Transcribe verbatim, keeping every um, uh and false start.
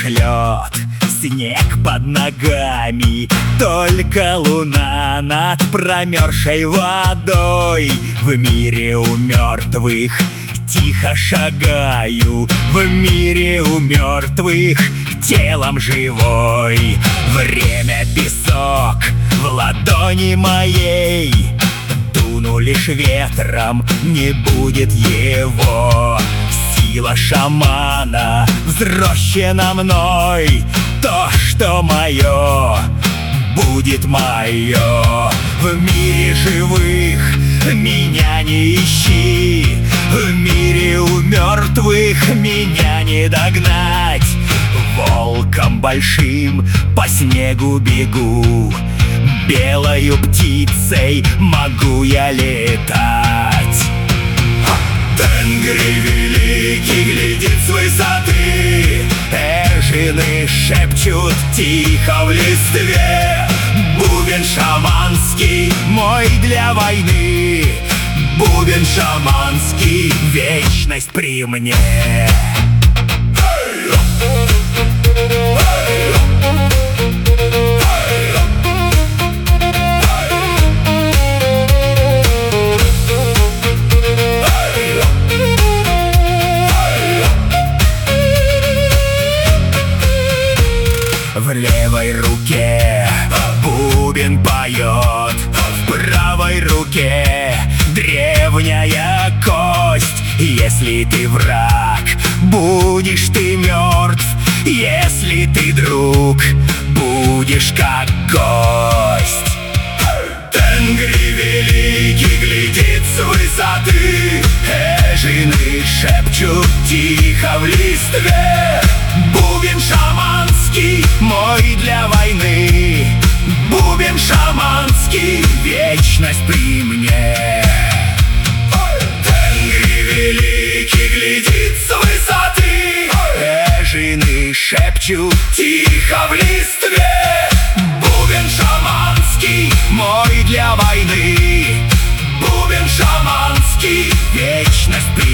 шлет снег под ногами, только луна над промерзшей водой. В мире у мертвых тихо шагаю, в мире у мертвых телом живой. Время песок в ладони моей, дуну лишь ветром, не будет его. Сила шамана взрощена мной, то, что мое, будет мое. В мире живых меня не ищи, в мире у мертвых меня не догнать. Волком большим по снегу бегу, белою птицей могу я летать. Тенгри великий глядит с высоты, эжины шепчут тихо в листве. Бубен шаманский мой для войны, бубен шаманский, вечность при мне. В левой руке бубен поет, в правой руке древняя кость. Если ты враг, будешь ты мертв, если ты друг, будешь как гость. Тенгри великий глядит с высоты, эжины шепчут тихо в листве. Бубен шаманский мой для войны, бубен шаманский, вечность при мне. Тенгри великий глядит с высоты, эжины шепчут тихо в листве. Бубен шаманский мой для войны, бубен шаманский, вечность при мне.